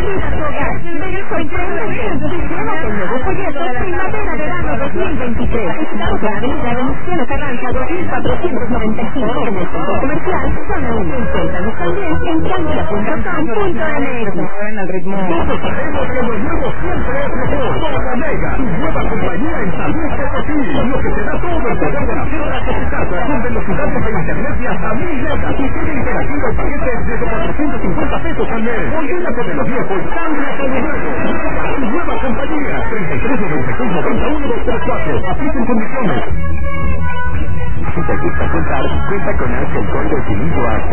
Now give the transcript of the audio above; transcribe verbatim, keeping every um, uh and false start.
Cuida tu hogar. Sorprendente. Llévate el nuevo folleto Primavera-Verano dos mil veintitrés. Estamos en la avenida Venustiano Carranza dos mil cuatrocientos noventa y cinco en el centro comercial Zona uno. Encuéntranos también en cancha punto com punto m x. Al ritmo. Todos sabemos que lo nuevo siempre es mejor. Toda Mega, tu nueva compañía en San Luis Potosí. Lo que te da todo el poder de la fibra de tu casa, con velocidades de internet de hasta mil megas y tiene interactivo el paquete desde cuatrocientos cincuenta pesos al mes. Olvídate de los viejos, cambia todo nuevo. Tu nueva compañía, treinta y tres noventa y seis noventa y uno dos tres cuatro. Apliquen condiciones. Si te gusta contar, cuenta con Ángel Conde Filippo.